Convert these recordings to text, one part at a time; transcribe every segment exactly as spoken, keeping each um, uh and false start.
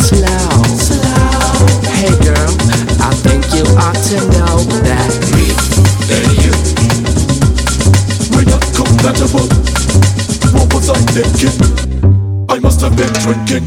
slow, slow. Hey girl, I think you ought to know that me and you, we're not compatible. What was I thinking? I must have been drinking.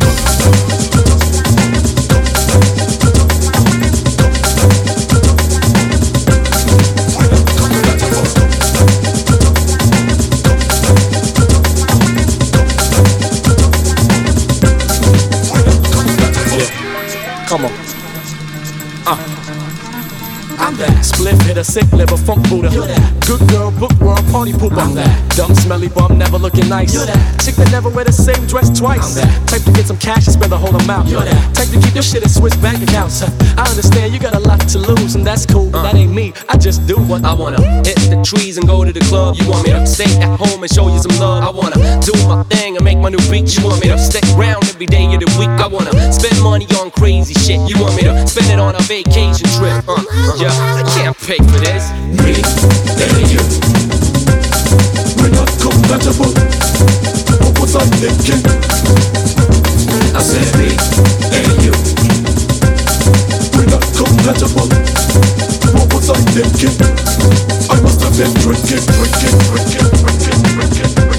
Come on. Uh. I'm that spliff hitter, sick liver, funk Buddha. Good girl, bookworm, party pooper. I'm that dumb, smelly bum, never looking nice. You're that chick that never wear the same dress twice. I'm that type to get some cash and spend the whole amount. You're that type to keep your shit in Swiss bank accounts. I understand you got a lot to lose, and that's cool, but uh. that ain't me. I just do what I wanna. Hit the trees and go to the club. You want me to stay at home and show you some love? I wanna do my thing and make my new beat. You want me to stick around every day of the week? I wanna spend money on crazy shit. You want me to spend it on a vacation trip? Uh, yeah, I can't pay for this. Me and you, we're not compatible. What was I thinking? I said me and you, we're not compatible. What was I thinking? I must have been drinking, drinking, drinking, drinking, drinking, drinking,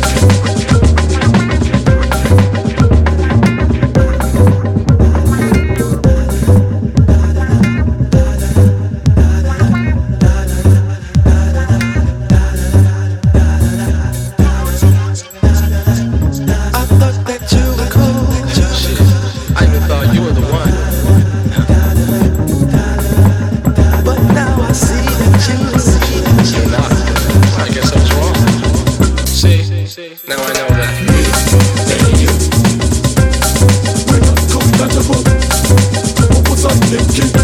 now I know that. Me and you, we're not compatible. What was I thinking?